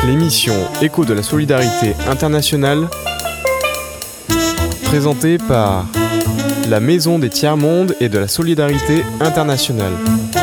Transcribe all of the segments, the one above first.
L'émission Écho de la solidarité internationale, présentée par la Maison des Tiers-Mondes et de la solidarité internationale.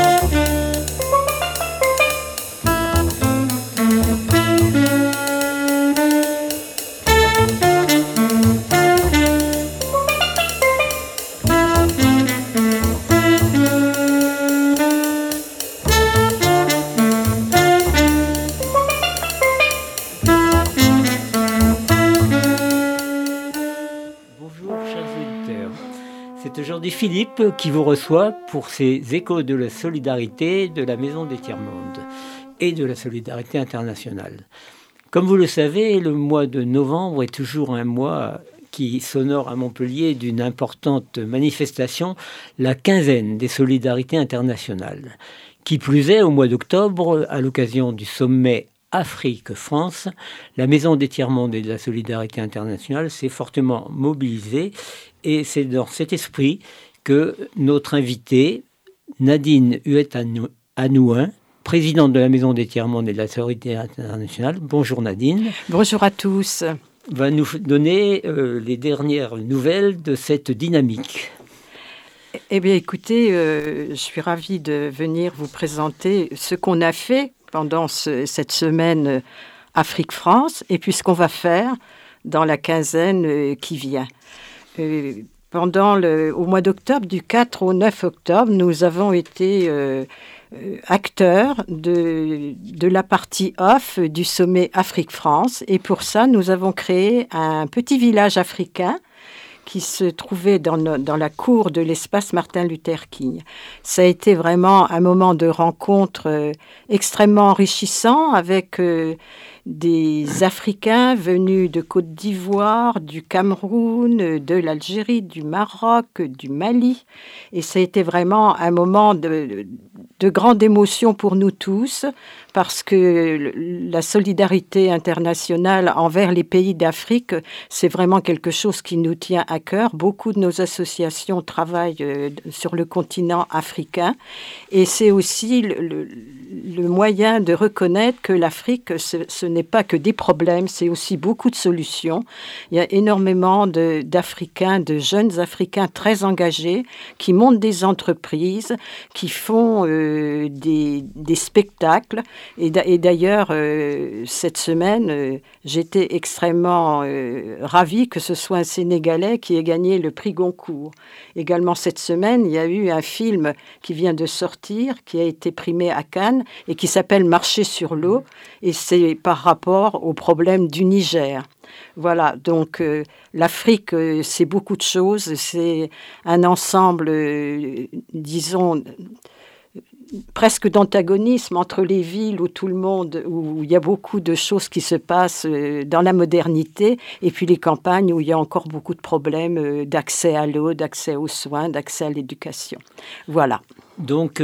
C'est aujourd'hui Philippe qui vous reçoit pour ces échos de la solidarité de la Maison des Tiers-Mondes et de la solidarité internationale. Comme vous le savez, le mois de novembre est toujours un mois qui s'honore à Montpellier d'une importante manifestation, la quinzaine des solidarités internationales. Qui plus est, au mois d'octobre, à l'occasion du sommet Afrique-France, la Maison des Tiers-Mondes et de la solidarité internationale s'est fortement mobilisée. Et c'est dans cet esprit que notre invitée, Nadine Huet-Anouin, présidente de la Maison des Tiers-Mondes et de la solidarité internationale, bonjour Nadine. Bonjour à tous. Va nous donner les dernières nouvelles de cette dynamique. Eh bien écoutez, je suis ravie de venir vous présenter ce qu'on a fait pendant cette semaine Afrique-France et puis ce qu'on va faire dans la quinzaine qui vient. Au mois d'octobre, du 4 au 9 octobre, nous avons été acteurs de la partie off du sommet Afrique-France. Et pour ça, nous avons créé un petit village africain qui se trouvait dans la cour de l'espace Martin Luther King. Ça a été vraiment un moment de rencontre extrêmement enrichissant avec des Africains venus de Côte d'Ivoire, du Cameroun, de l'Algérie, du Maroc, du Mali. Et ça a été vraiment un moment de grande émotion pour nous tous, parce que la solidarité internationale envers les pays d'Afrique, c'est vraiment quelque chose qui nous tient à cœur. Beaucoup de nos associations travaillent sur le continent africain. Et c'est aussi le moyen de reconnaître que l'Afrique, ce n'est pas que des problèmes, c'est aussi beaucoup de solutions. Il y a énormément d'Africains, de jeunes Africains très engagés, qui montent des entreprises, qui font des spectacles. Et d'ailleurs, cette semaine, j'étais extrêmement ravie que ce soit un Sénégalais qui ait gagné le prix Goncourt. Également cette semaine, il y a eu un film qui vient de sortir, qui a été primé à Cannes et qui s'appelle Marcher sur l'eau. Et c'est par rapport au problème du Niger. Voilà, donc l'Afrique, c'est beaucoup de choses. C'est un ensemble, disons, presque d'antagonisme entre les villes où il y a beaucoup de choses qui se passent dans la modernité, et puis les campagnes où il y a encore beaucoup de problèmes d'accès à l'eau, d'accès aux soins, d'accès à l'éducation. Voilà. Donc,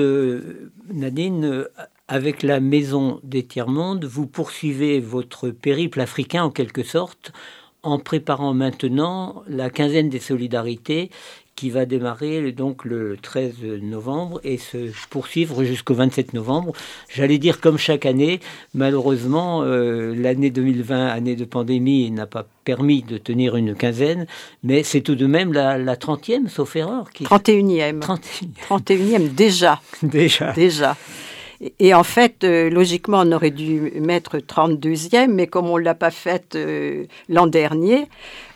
Nadine, avec la Maison des Tiers-Mondes, vous poursuivez votre périple africain en quelque sorte, en préparant maintenant la quinzaine des solidarités qui va démarrer donc le 13 novembre et se poursuivre jusqu'au 27 novembre. J'allais dire comme chaque année, malheureusement, l'année 2020, année de pandémie, n'a pas permis de tenir une quinzaine, mais c'est tout de même la 30e, sauf erreur. 31e. 31e déjà. Déjà. Et en fait, logiquement, on aurait dû mettre 32e, mais comme on ne l'a pas fait l'an dernier,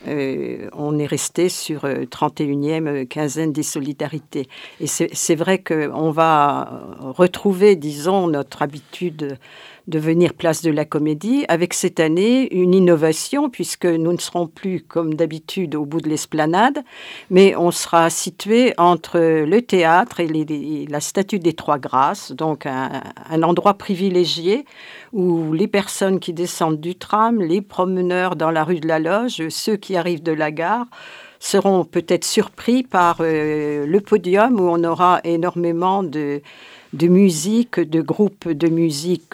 on est resté sur 31e quinzaine des solidarités. Et c'est vrai qu'on va retrouver, disons, notre habitude de venir place de la Comédie, avec cette année une innovation, puisque nous ne serons plus, comme d'habitude, au bout de l'esplanade, mais on sera situé entre le théâtre et la statue des Trois Grâces, donc un endroit privilégié où les personnes qui descendent du tram, les promeneurs dans la rue de la Loge, ceux qui arrivent de la gare, seront peut-être surpris par le podium où on aura énormément de musique, de groupes de musique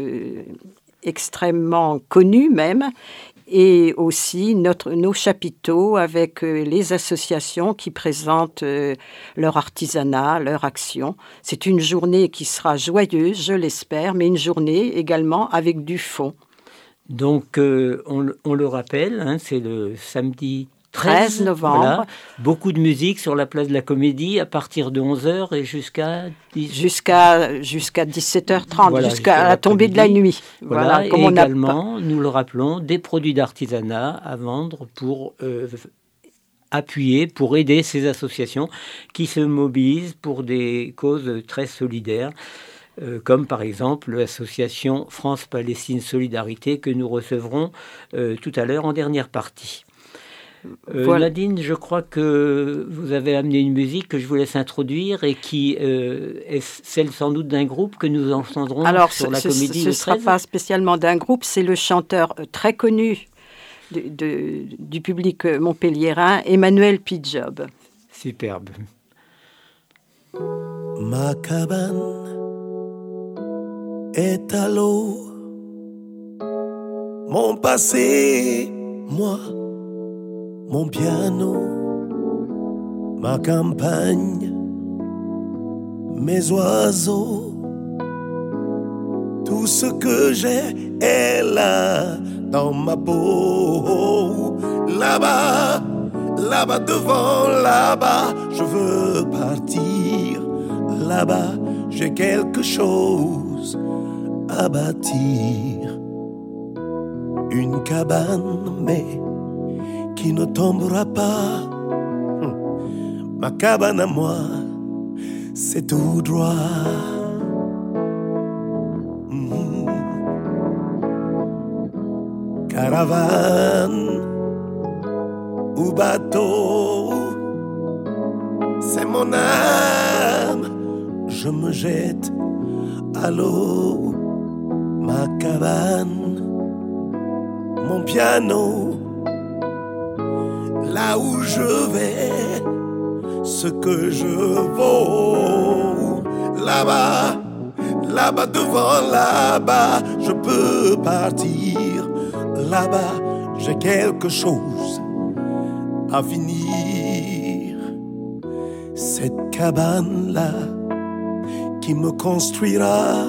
extrêmement connus même, et aussi nos chapiteaux avec les associations qui présentent leur artisanat, leur action. C'est une journée qui sera joyeuse, je l'espère, mais une journée également avec du fond. Donc, on le rappelle, hein, c'est le samedi 13 novembre. Voilà. Beaucoup de musique sur la place de la Comédie à partir de 11h et jusqu'à 17h30, voilà, jusqu'à la tombée de la nuit. Voilà. Comme et également, nous le rappelons, des produits d'artisanat à vendre pour appuyer, pour aider ces associations qui se mobilisent pour des causes très solidaires. Comme par exemple l'association France-Palestine Solidarité que nous recevrons tout à l'heure en dernière partie. Voilà. Nadine, je crois que vous avez amené une musique que je vous laisse introduire et qui est celle sans doute d'un groupe que nous entendrons sur la Comédie. Ce ne sera pas spécialement d'un groupe, c'est le chanteur très connu du public montpelliérain, Emmanuel Pidjob. Superbe. Ma cabane est à l'eau, mon passé, moi, mon piano, ma campagne, mes oiseaux, tout ce que j'ai est là dans ma peau. Là-bas, là-bas devant, là-bas, je veux partir. Là-bas, j'ai quelque chose à bâtir. Une cabane, mais qui ne tombera pas. Ma cabane à moi, c'est tout droit. Caravane ou bateau, c'est mon âme. Je me jette à l'eau. Ma cabane, mon piano, là où je vais, ce que je vaux. Là-bas, là-bas devant, là-bas, je peux partir. Là-bas, j'ai quelque chose à finir. Cette cabane-là qui me construira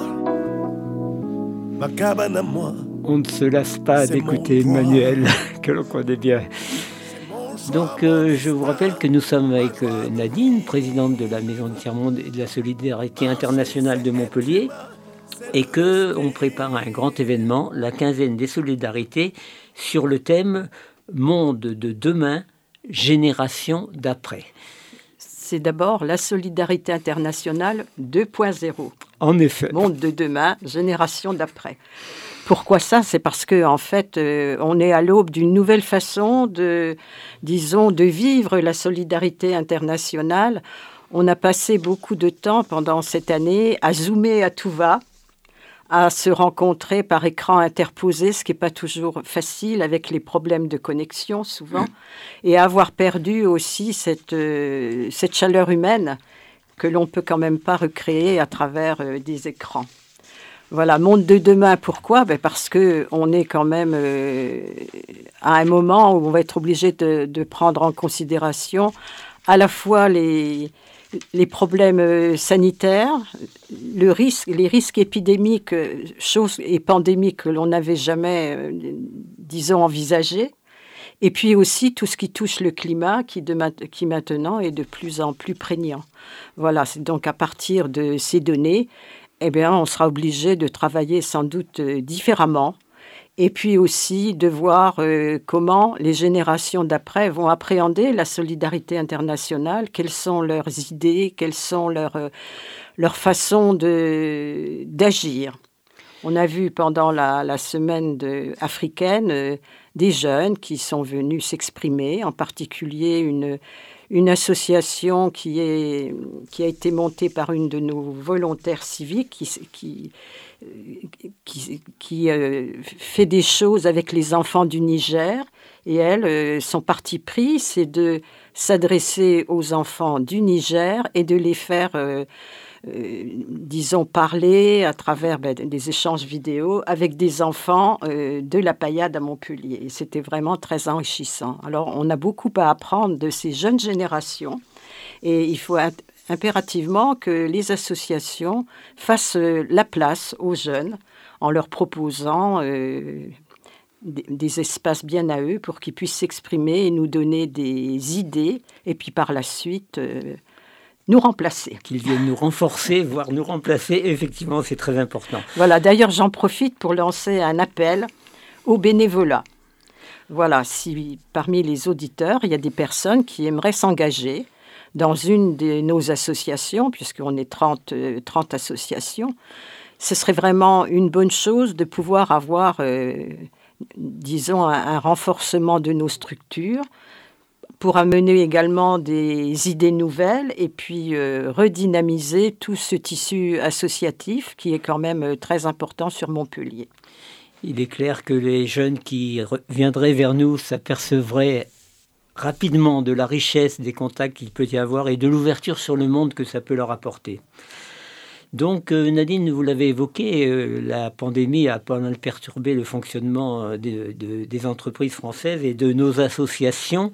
ma cabane à moi. On ne se lasse pas d'écouter Emmanuel, que l'on connaît bien. Donc, je vous rappelle que nous sommes avec Nadine, présidente de la Maison du Tiers-Monde et de la Solidarité Internationale de Montpellier, et qu'on prépare un grand événement, la quinzaine des solidarités, sur le thème « Monde de demain, génération d'après ». C'est d'abord la solidarité internationale 2.0. En effet. Monde de demain, génération d'après. Pourquoi ça ? C'est parce que en fait, on est à l'aube d'une nouvelle façon de vivre la solidarité internationale. On a passé beaucoup de temps pendant cette année à zoomer à tout va, à se rencontrer par écran interposé, ce qui n'est pas toujours facile avec les problèmes de connexion souvent, et à avoir perdu aussi cette chaleur humaine que l'on ne peut quand même pas recréer à travers des écrans. Voilà, monde de demain, pourquoi ? Parce qu'on est quand même à un moment où on va être obligé de prendre en considération à la fois les problèmes sanitaires, les risques épidémiques, et pandémiques que l'on n'avait jamais, envisagés, et puis aussi tout ce qui touche le climat qui maintenant est de plus en plus prégnant. Voilà, c'est donc à partir de ces données, on sera obligé de travailler sans doute différemment, et puis aussi de voir comment les générations d'après vont appréhender la solidarité internationale, quelles sont leurs idées, quelles sont leurs façons d'agir. On a vu pendant la semaine africaine des jeunes qui sont venus s'exprimer, en particulier une association qui a été montée par une de nos volontaires civiques qui fait des choses avec les enfants du Niger. Et elle, son parti pris, c'est de s'adresser aux enfants du Niger et de les faire, parler à travers des échanges vidéo avec des enfants de la Paillade à Montpellier. Et c'était vraiment très enrichissant. Alors, on a beaucoup à apprendre de ces jeunes générations et il faut impérativement que les associations fassent la place aux jeunes en leur proposant des espaces bien à eux pour qu'ils puissent s'exprimer et nous donner des idées et puis par la suite nous remplacer. Qu'ils viennent nous renforcer, voire nous remplacer, effectivement, c'est très important. Voilà, d'ailleurs, j'en profite pour lancer un appel au bénévolat. Voilà, si parmi les auditeurs, il y a des personnes qui aimeraient s'engager dans une de nos associations, puisqu'on est 30 associations, ce serait vraiment une bonne chose de pouvoir avoir, disons, un renforcement de nos structures, pour amener également des idées nouvelles et puis redynamiser tout ce tissu associatif qui est quand même très important sur Montpellier. Il est clair que les jeunes qui viendraient vers nous s'apercevraient rapidement de la richesse des contacts qu'il peut y avoir et de l'ouverture sur le monde que ça peut leur apporter. Donc Nadine, vous l'avez évoqué, la pandémie a pas mal perturbé le fonctionnement des entreprises françaises et de nos associations.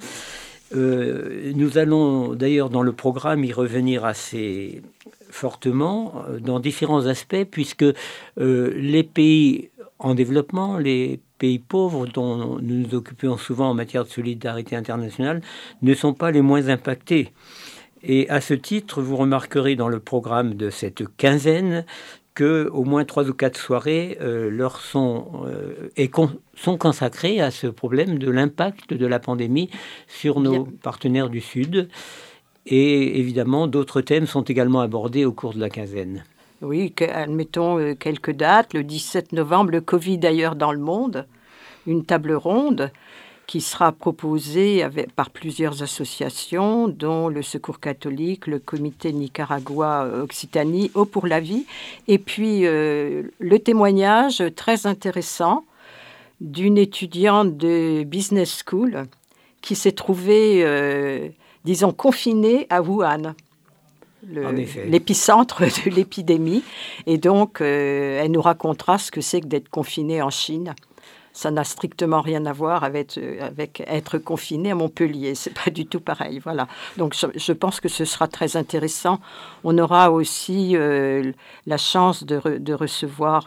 Nous allons d'ailleurs dans le programme y revenir assez fortement dans différents aspects, puisque les pays en développement, les pays pauvres dont nous nous occupons souvent en matière de solidarité internationale, ne sont pas les moins impactés. Et à ce titre, vous remarquerez dans le programme de cette quinzaine qu'au moins 3 ou 4 soirées leur sont consacrées à ce problème de l'impact de la pandémie sur nos partenaires du Sud. Et évidemment, d'autres thèmes sont également abordés au cours de la quinzaine. Oui, admettons quelques dates. Le 17 novembre, le Covid ailleurs dans le monde, une table ronde qui sera proposée par plusieurs associations, dont le Secours catholique, le Comité Nicaragua-Occitanie, Eau pour la vie, et puis le témoignage très intéressant d'une étudiante de business school qui s'est trouvée, disons, confinée à Wuhan, l'épicentre de l'épidémie, et donc elle nous racontera ce que c'est que d'être confinée en Chine. Ça n'a strictement rien à voir avec être confiné à Montpellier. C'est pas du tout pareil. Voilà. Donc, je pense que ce sera très intéressant. On aura aussi la chance de recevoir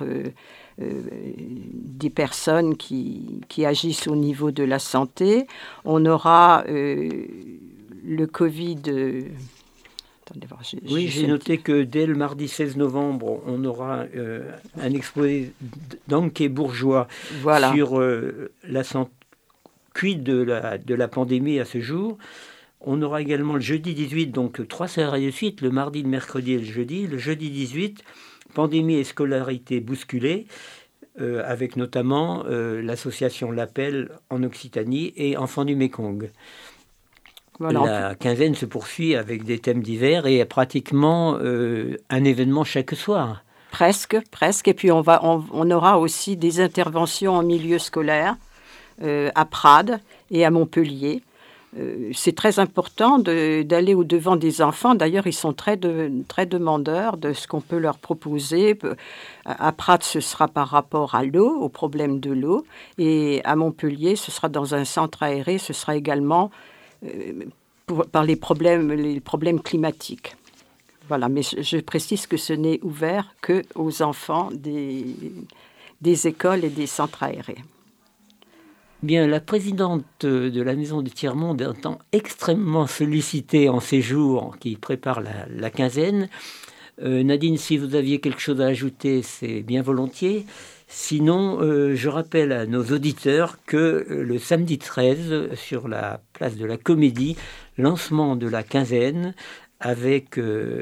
des personnes qui agissent au niveau de la santé. On aura le Covid... Attendez voir, j'ai noté que dès le mardi 16 novembre, on aura un exposé d'Anke Bourgeois sur la santé de la pandémie à ce jour. On aura également le jeudi 18, donc 3 soirées de suite, le mardi, le mercredi et le jeudi. Le jeudi 18, pandémie et scolarité bousculée, avec notamment l'association L'Appel en Occitanie et Enfants du Mékong. Voilà. La quinzaine se poursuit avec des thèmes divers et pratiquement un événement chaque soir. Presque. Et puis on aura aussi des interventions en milieu scolaire à Prades et à Montpellier. C'est très important d'aller au-devant des enfants. D'ailleurs, ils sont très demandeurs de ce qu'on peut leur proposer. À Prades, ce sera par rapport à l'eau, au problème de l'eau. Et à Montpellier, ce sera dans un centre aéré. Ce sera également... par les problèmes climatiques. Voilà, mais je précise que ce n'est ouvert qu'aux enfants des écoles et des centres aérés. Bien, la présidente de la Maison du Tiers-Monde est un temps extrêmement sollicitée en ces jours qui préparent la quinzaine. Nadine, si vous aviez quelque chose à ajouter, c'est bien volontiers. Sinon, je rappelle à nos auditeurs que le samedi 13, sur la place de la Comédie, lancement de la quinzaine avec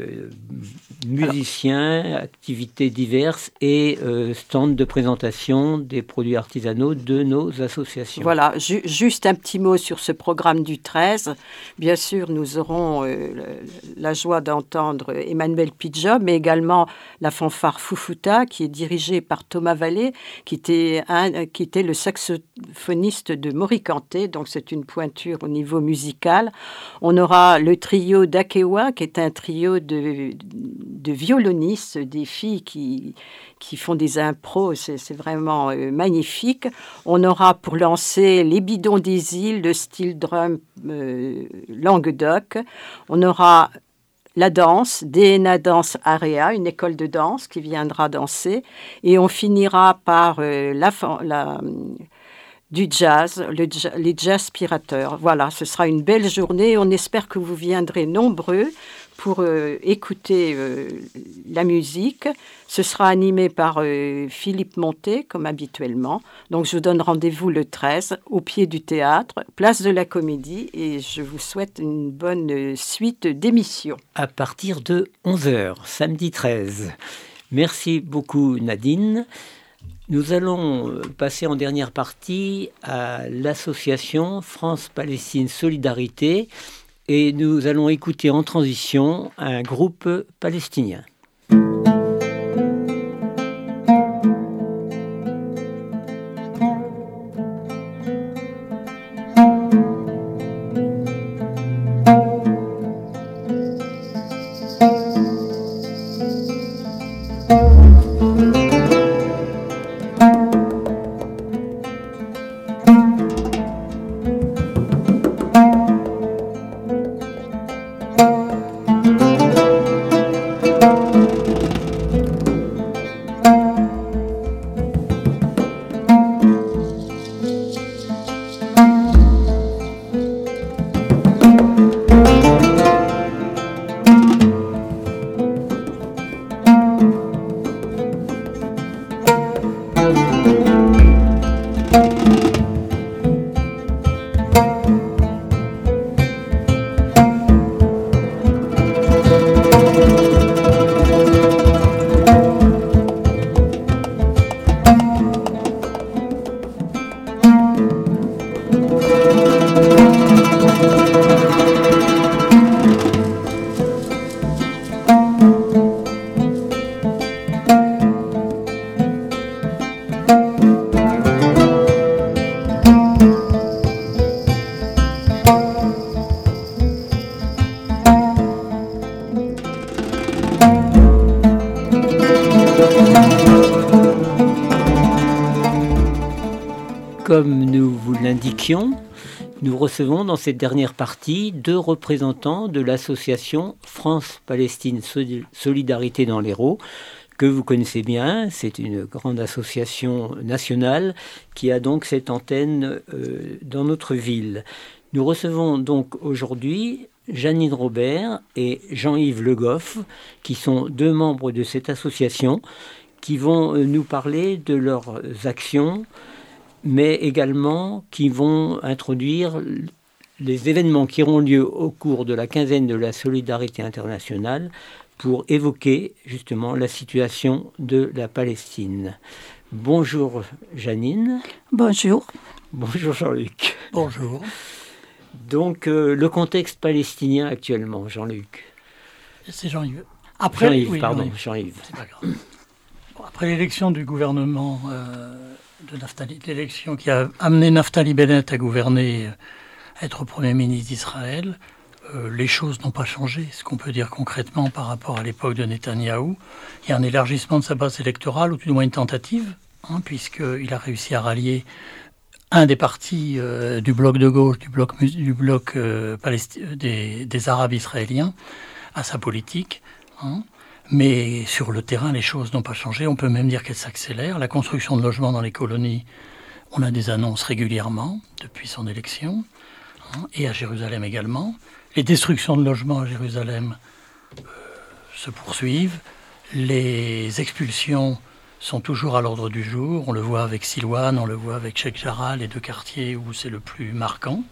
musiciens, activités diverses et stands de présentation des produits artisanaux de nos associations. Voilà, juste un petit mot sur ce programme du 13. Bien sûr, nous aurons la joie d'entendre Emmanuel Pidjob, mais également la fanfare Foufouta, qui est dirigée par Thomas Vallée, qui était le saxophoniste de Morikanté, donc c'est une pointure au niveau musical. On aura le trio d'Akewa, qui est un trio de violonistes, des filles qui font des impros, c'est vraiment magnifique. On aura pour lancer les Bidons des Îles, le style drum Languedoc. On aura la danse, DNA Danse Area, une école de danse qui viendra danser. Et on finira par du jazz, les Jazzpirateurs. Voilà, ce sera une belle journée. On espère que vous viendrez nombreux pour écouter la musique. Ce sera animé par Philippe Montet, comme habituellement. Donc, je vous donne rendez-vous le 13, au pied du théâtre, place de la Comédie, et je vous souhaite une bonne suite d'émissions. À partir de 11h, samedi 13. Merci beaucoup, Nadine. Nous allons passer en dernière partie à l'association France-Palestine Solidarité et nous allons écouter en transition un groupe palestinien. Comme nous vous l'indiquions, nous recevons dans cette dernière partie 2 représentants de l'association France-Palestine Solidarité dans l'Hérault, que vous connaissez bien. C'est une grande association nationale qui a donc cette antenne dans notre ville. Nous recevons donc aujourd'hui Janine Robert et Jean-Yves Le Goff, qui sont 2 membres de cette association, qui vont nous parler de leurs actions, mais également qui vont introduire les événements qui auront lieu au cours de la quinzaine de la solidarité internationale pour évoquer justement la situation de la Palestine. Bonjour Janine. Bonjour. Bonjour Jean-Luc. Bonjour. Donc le contexte palestinien actuellement, Jean-Luc. C'est Jean-Yves. Jean-Yves, oui, pardon, Jean-Yves. C'est pas grave. Bon, après l'élection du gouvernement de Naftali, l'élection qui a amené Naftali Bennett à gouverner, être Premier ministre d'Israël, les choses n'ont pas changé. Ce qu'on peut dire concrètement par rapport à l'époque de Netanyahou, il y a un élargissement de sa base électorale, ou tout du moins une tentative, puisqu'il a réussi à rallier un des partis du bloc de gauche, du bloc des Arabes israéliens, à sa politique. Mais sur le terrain, les choses n'ont pas changé. On peut même dire qu'elles s'accélèrent. La construction de logements dans les colonies, on a des annonces régulièrement depuis son élection, et à Jérusalem également. Les destructions de logements à Jérusalem se poursuivent. Les expulsions sont toujours à l'ordre du jour. On le voit avec Silouane, on le voit avec Sheikh Jarrah, les 2 quartiers où c'est le plus marquant.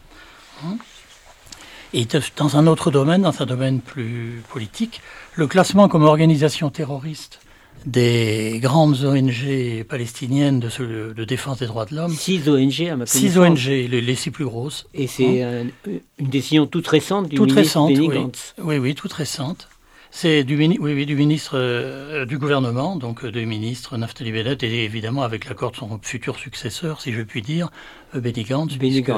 Et dans un autre domaine, dans un domaine plus politique, le classement comme organisation terroriste des grandes ONG palestiniennes de défense des droits de l'homme. 6 ONG à ma connaissance. 6 ONG, les 6 plus grosses. Et c'est une décision toute récente du ministre Benny Gantz. Oui, toute récente. C'est du ministre du gouvernement, donc du ministre Naftali Bennett, et évidemment avec l'accord de son futur successeur, si je puis dire, Benny Gantz.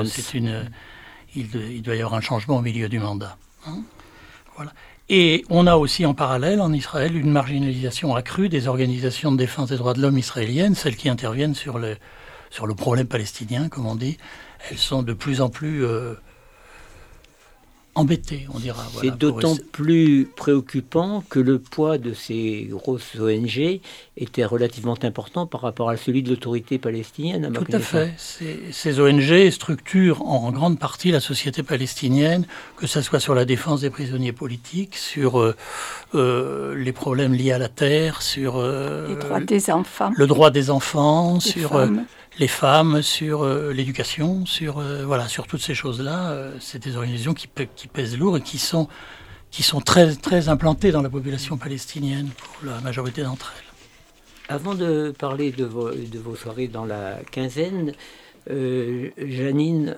Il doit y avoir un changement au milieu du mandat. Voilà. Et on a aussi en parallèle en Israël une marginalisation accrue des organisations de défense des droits de l'homme israéliennes, celles qui interviennent sur le problème palestinien, comme on dit. Elles sont de plus en plus embêtés, on dira. C'est d'autant plus préoccupant que le poids de ces grosses ONG était relativement important par rapport à celui de l'autorité palestinienne. Tout à fait. Ces ONG structurent en grande partie la société palestinienne, que ce soit sur la défense des prisonniers politiques, sur les problèmes liés à la terre, sur les droits des enfants, le droit des enfants, sur les femmes, sur l'éducation, sur toutes ces choses-là. C'est des organisations qui pèsent lourd et qui sont très, très implantées dans la population palestinienne, pour la majorité d'entre elles. Avant de parler de vos soirées dans la quinzaine, Janine,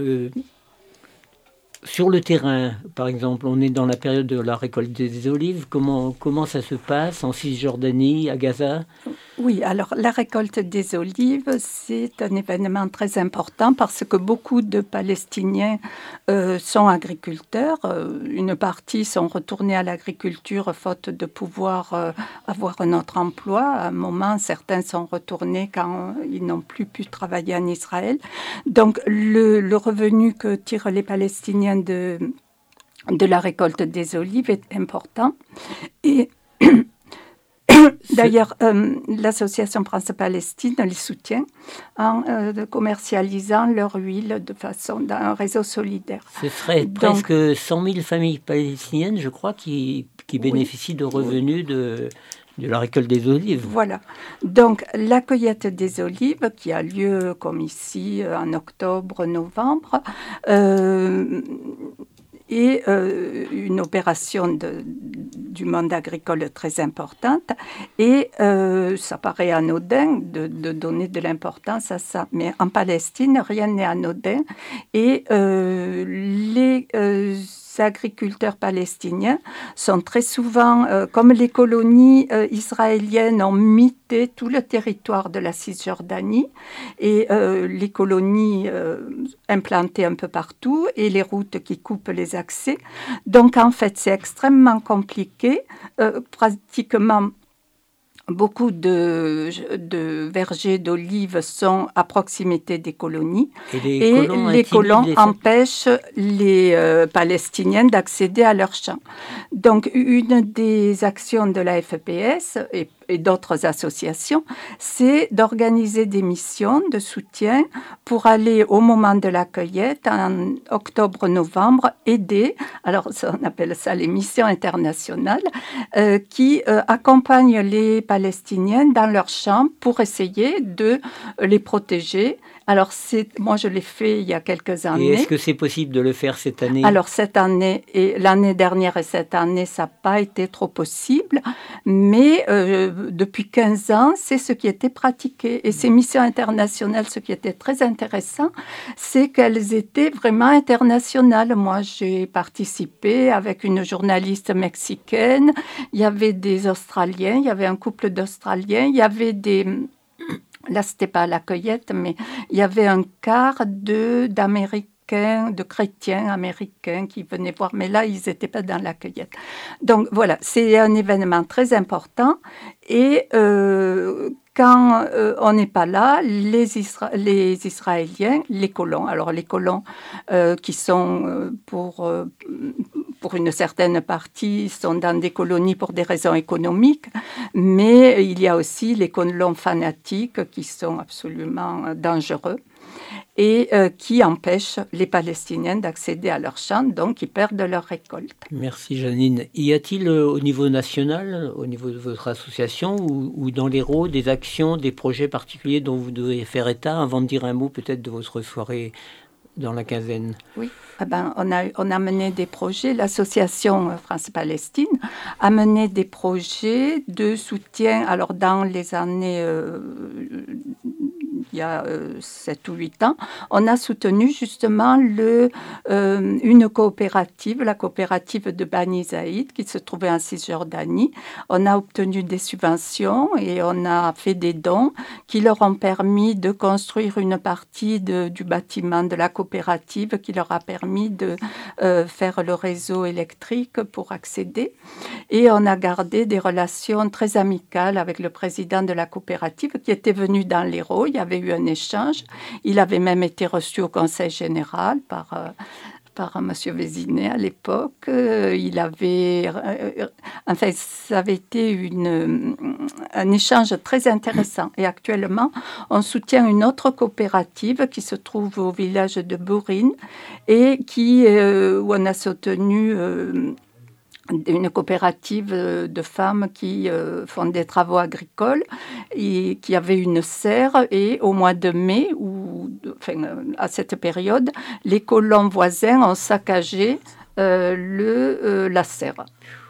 sur le terrain, par exemple, on est dans la période de la récolte des olives. Comment ça se passe en Cisjordanie, à Gaza ? Oui, alors la récolte des olives, c'est un événement très important parce que beaucoup de Palestiniens sont agriculteurs. Une partie sont retournés à l'agriculture faute de pouvoir avoir un autre emploi. À un moment, certains sont retournés quand ils n'ont plus pu travailler en Israël. Donc le revenu que tirent les Palestiniens de la récolte des olives est important. Et d'ailleurs, l'association France-Palestine les soutient en commercialisant leur huile dans un réseau solidaire. Ce serait presque 100 000 familles palestiniennes, je crois, qui bénéficient de revenus de la récolte des olives. Voilà. Donc, la cueillette des olives, qui a lieu, comme ici, en octobre, novembre, et une opération du monde agricole très importante. Et ça paraît anodin de donner de l'importance à ça. Mais en Palestine, rien n'est anodin. Et les agriculteurs palestiniens sont très souvent, comme les colonies israéliennes ont mité tout le territoire de la Cisjordanie et les colonies implantées un peu partout et les routes qui coupent les accès. Donc en fait, c'est extrêmement compliqué, pratiquement. Beaucoup de vergers d'olives sont à proximité des colonies et les colons empêchent les Palestiniens d'accéder à leurs champs. Donc, une des actions de la FPS et d'autres associations, c'est d'organiser des missions de soutien pour aller au moment de la cueillette, en octobre-novembre, aider, alors on appelle ça les missions internationales, qui accompagnent les Palestiniens dans leurs champs pour essayer de les protéger. Alors, moi, je l'ai fait il y a quelques années. Et est-ce que c'est possible de le faire cette année ? Alors, cette année, et l'année dernière et cette année, ça n'a pas été trop possible. Mais depuis 15 ans, c'est ce qui était pratiqué. Et ces missions internationales, ce qui était très intéressant, c'est qu'elles étaient vraiment internationales. Moi, j'ai participé avec une journaliste mexicaine. Il y avait des Australiens, il y avait un couple d'Australiens, il y avait des... Là, ce n'était pas à la cueillette, mais il y avait un quart d'Américains, de chrétiens américains qui venaient voir. Mais là, ils n'étaient pas dans la cueillette. Donc, voilà, c'est un événement très important. Et quand on n'est pas là, les Israéliens, les colons, alors les colons qui sont pour une certaine partie, sont dans des colonies pour des raisons économiques, mais il y a aussi les colons fanatiques qui sont absolument dangereux et qui empêchent les Palestiniens d'accéder à leurs champs, donc ils perdent leur récolte. Merci Janine. Y a-t-il au niveau national, au niveau de votre association ou dans l'Hérault, des actions, des projets particuliers dont vous devez faire état avant de dire un mot peut-être de votre soirée dans la quinzaine? Oui, on a mené des projets. L'association France-Palestine a mené des projets de soutien. Alors, dans les années, il y a 7 ou 8 ans, on a soutenu justement une coopérative, la coopérative de Bani Zaïd, qui se trouvait en Cisjordanie. On a obtenu des subventions et on a fait des dons qui leur ont permis de construire une partie du bâtiment de la coopérative, qui leur a permis de faire le réseau électrique pour accéder. Et on a gardé des relations très amicales avec le président de la coopérative qui était venu dans l'Hérault. Il y avait eu un échange. Il avait même été reçu au Conseil général par par M. Vézinet à l'époque. Il avait, ça avait été un échange très intéressant. Et actuellement, on soutient une autre coopérative qui se trouve au village de Bourine et où on a soutenu une coopérative de femmes qui font des travaux agricoles et qui avait une serre. Et au mois de mai, à cette période, les colons voisins ont saccagé la serre.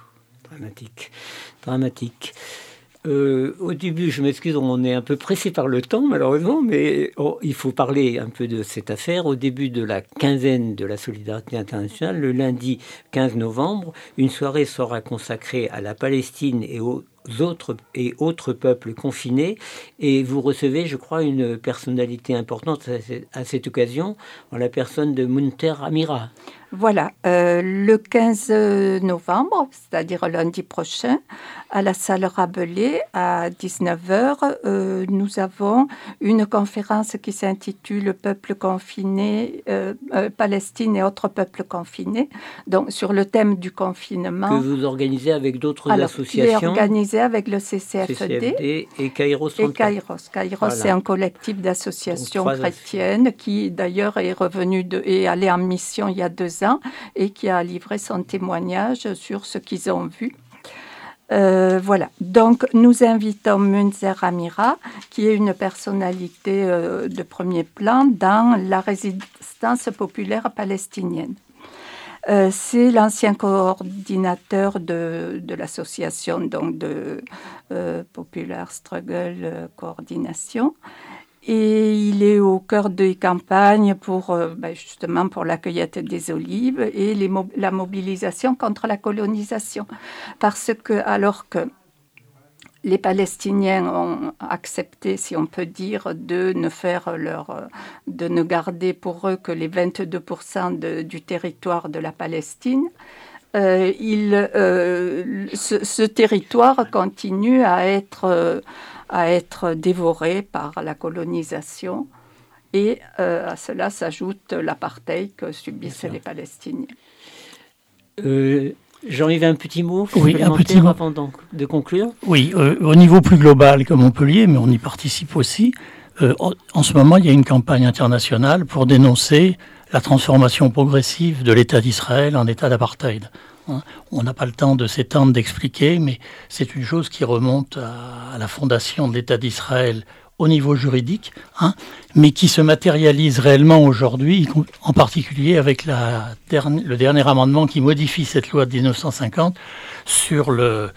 Dramatique. Au début, je m'excuse, on est un peu pressé par le temps malheureusement, mais il faut parler un peu de cette affaire. Au début de la quinzaine de la solidarité internationale, le lundi 15 novembre, une soirée sera consacrée à la Palestine et aux autres peuples confinés, et vous recevez, je crois, une personnalité importante à cette occasion, en la personne de Munter Amira. Voilà, le 15 novembre, c'est-à-dire lundi prochain, à la salle Rabelais, à 19h, nous avons une conférence qui s'intitule « Peuple confiné, Palestine et autres peuples confinés », donc sur le thème du confinement. Que vous organisez avec d'autres associations. Il est organisé avec le CCFD et Kairos 34. Kairos, voilà. C'est un collectif d'associations chrétiennes qui d'ailleurs est revenu et allé en mission il y a 2 ans et qui a livré son témoignage sur ce qu'ils ont vu. Voilà. Donc, nous invitons Munter Amira, qui est une personnalité de premier plan dans la résistance populaire palestinienne. C'est l'ancien coordinateur de l'association donc de Popular Struggle Coordination. Et il est au cœur des campagnes justement pour la cueillette des olives et la mobilisation contre la colonisation. Parce que, alors que les Palestiniens ont accepté, si on peut dire, de ne garder pour eux que les 22% du territoire de la Palestine, ce territoire continue à être dévoré par la colonisation. Et à cela s'ajoute l'apartheid que subissent les Palestiniens. Jean-Yves, un petit mot avant de conclure. Oui, au niveau plus global que Montpellier, mais on y participe aussi, en ce moment, il y a une campagne internationale pour dénoncer la transformation progressive de l'État d'Israël en État d'apartheid. On n'a pas le temps de s'étendre, d'expliquer, mais c'est une chose qui remonte à la fondation de l'État d'Israël au niveau juridique, mais qui se matérialise réellement aujourd'hui, en particulier avec le dernier amendement qui modifie cette loi de 1950 sur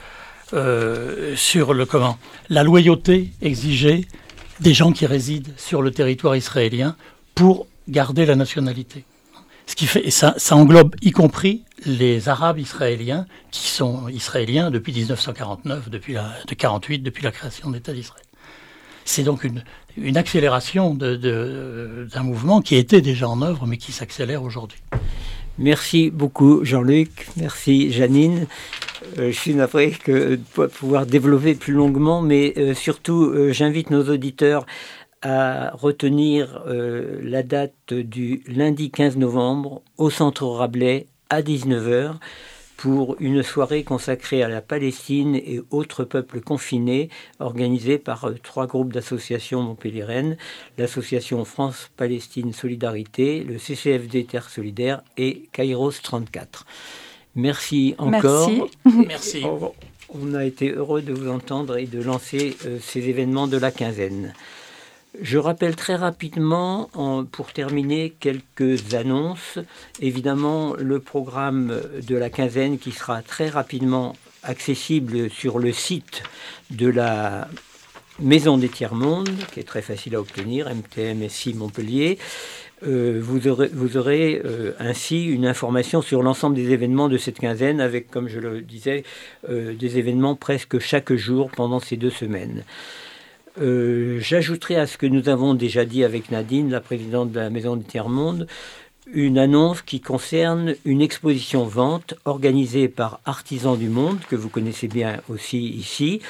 la loyauté exigée des gens qui résident sur le territoire israélien pour garder la nationalité. Ce qui fait, et ça englobe y compris les Arabes israéliens qui sont israéliens depuis 1949, depuis la création de l'État d'Israël. C'est donc une accélération d'un mouvement qui était déjà en œuvre, mais qui s'accélère aujourd'hui. Merci beaucoup Jean-Luc, merci Janine. Je suis navré de ne pas pouvoir développer plus longuement, mais surtout j'invite nos auditeurs à retenir la date du lundi 15 novembre au Centre Rabelais à 19h pour une soirée consacrée à la Palestine et autres peuples confinés, organisée par 3 groupes d'associations montpelliéraines, l'association France-Palestine Solidarité, le CCFD Terre Solidaire et Kairos 34. Merci encore. Merci. On a été heureux de vous entendre et de lancer ces événements de la quinzaine. Je rappelle très rapidement, pour terminer, quelques annonces. Évidemment, le programme de la quinzaine qui sera très rapidement accessible sur le site de la Maison des Tiers-Mondes, qui est très facile à obtenir, MTMSI Montpellier. Vous aurez ainsi une information sur l'ensemble des événements de cette quinzaine, avec, comme je le disais, des événements presque chaque jour pendant ces 2 semaines. J'ajouterai à ce que nous avons déjà dit avec Nadine, la présidente de la Maison des Tiers-Mondes, une annonce qui concerne une exposition-vente organisée par Artisans du Monde, que vous connaissez bien aussi ici.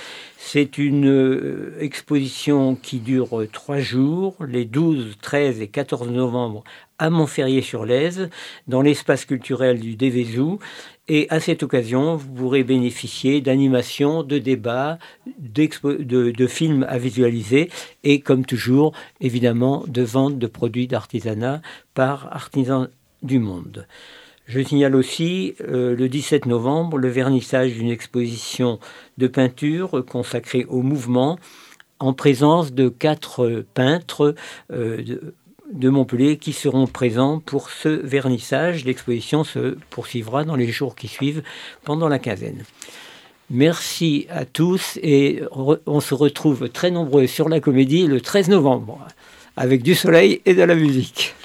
C'est une exposition qui dure 3 jours, les 12, 13 et 14 novembre à Montferrier-sur-Lèze, dans l'espace culturel du Dévézou. Et à cette occasion, vous pourrez bénéficier d'animations, de débats, de films à visualiser et, comme toujours, évidemment, de vente de produits d'artisanat par Artisans du Monde. Je signale aussi le 17 novembre le vernissage d'une exposition de peinture consacrée au mouvement en présence de 4 peintres de Montpellier qui seront présents pour ce vernissage. L'exposition se poursuivra dans les jours qui suivent pendant la quinzaine. Merci à tous et on se retrouve très nombreux sur la Comédie le 13 novembre avec du soleil et de la musique.